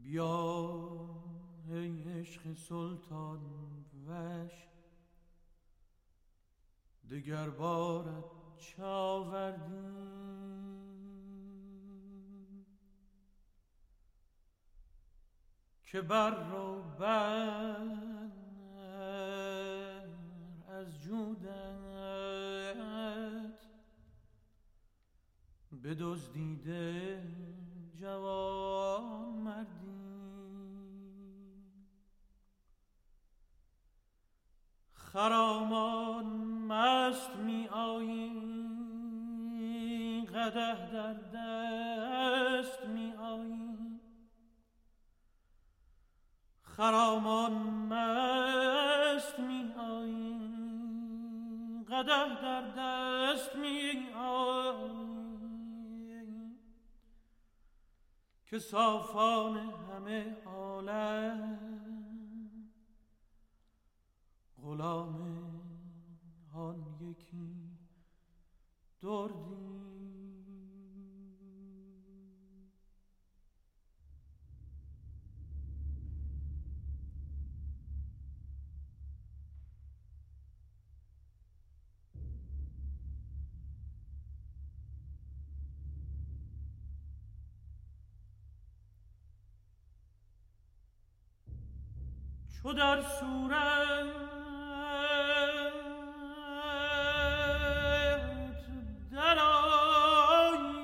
بیا ای عشق سلطان وش دگر بارت چاوردیم که بر و بر از جودت بدزدیده جوان مردی خرامان مست می آیی قدح در دست می آیی خرامان مست می آیی قدح در دست می آیی که صافان همه عالم غلام آن یکی دردی چو در صورت درآیی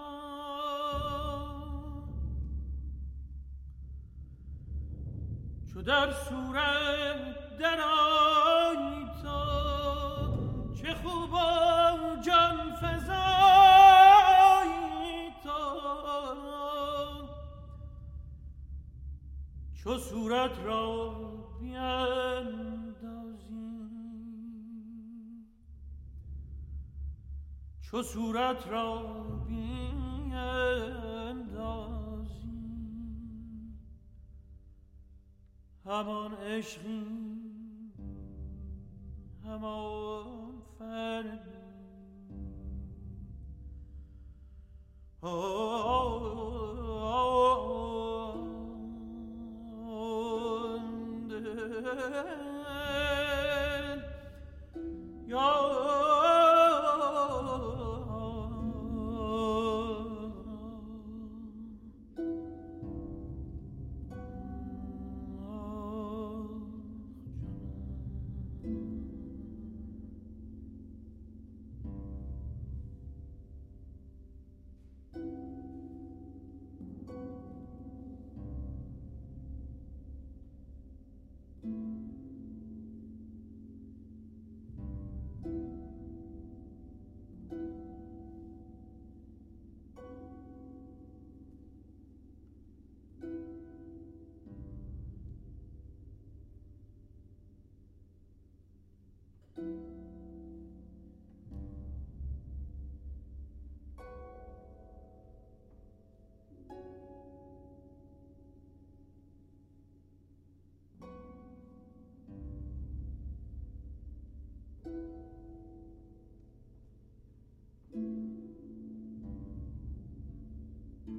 چو در صورت درآیی تو چه خوب و جان فزایی تو چو صورت را بیندازی چو صورت را بیندازی همان عشقی همان فردی